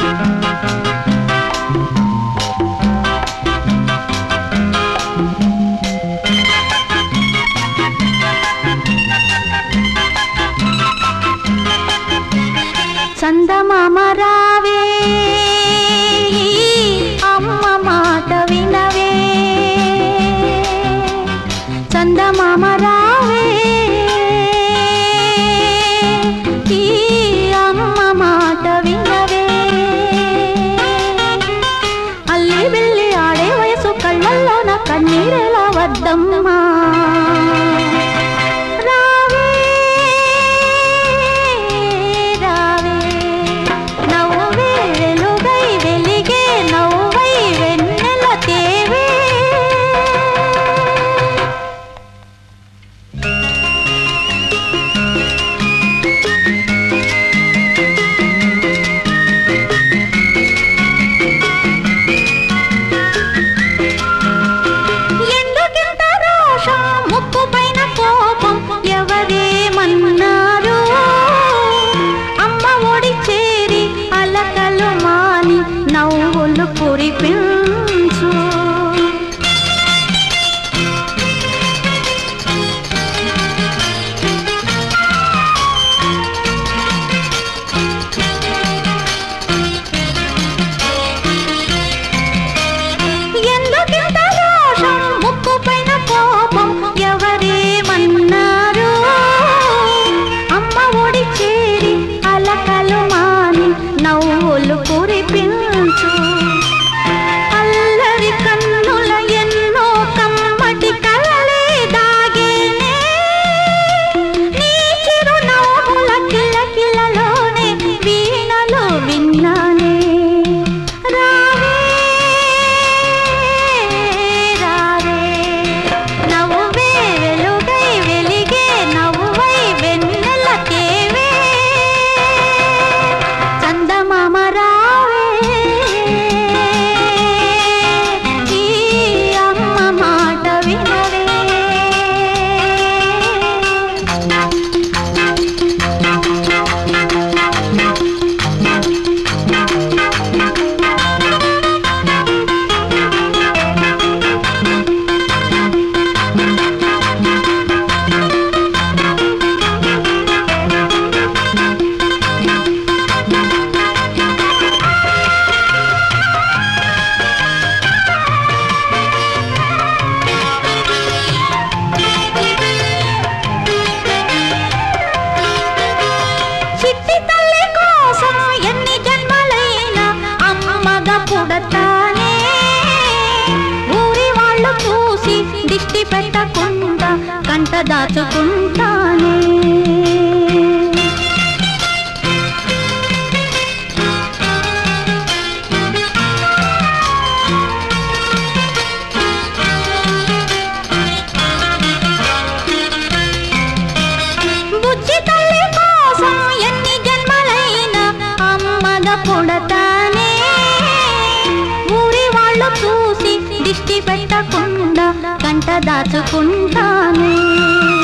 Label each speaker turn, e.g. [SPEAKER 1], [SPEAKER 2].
[SPEAKER 1] చందమామ రావే అమ్మ మాట వినవే చందమామ రావే అమ్మ మాట వినవే అల్లి బిల్లి ఆడే వయసు కళ్ళల్లో నా కన్నీరెలా వద్దమ్మా నవ్వులు కురిపించు ఎందుకింత రోషం ముక్కు పైన కోపం ఎవరేమన్నారు అమ్మ ఒడి చేరి అలకలు మాని నవ్వులు కురిపించు అల్లరి కన్నుల ఎన్నో కమ్మటి కలలే దాగేనే నీ చిరునవ్వుల కిలకిలలోనే వీణలు విన్నానే రావే రావే నవ్వే వెలుగై వెలిగే నవ్వై వెన్నెల తేవే చందమామ రావే అమ్మ మాట వినవే చిట్టి తల్లి కోసం ఎన్ని జన్మలైనా అమ్మగా పుడతానే ఊరి వాళ్ళు చూసి దిష్టి పెట్టకుండా కంట దాచుకుంటానే బుజ్జి తల్లి కోసం ఎన్ని జన్మలైనా అమ్మగా పుడతానే ఊరి వాళ్ళు చూసి దిష్టి పెట్టకుండా కంట దాచుకుంటానే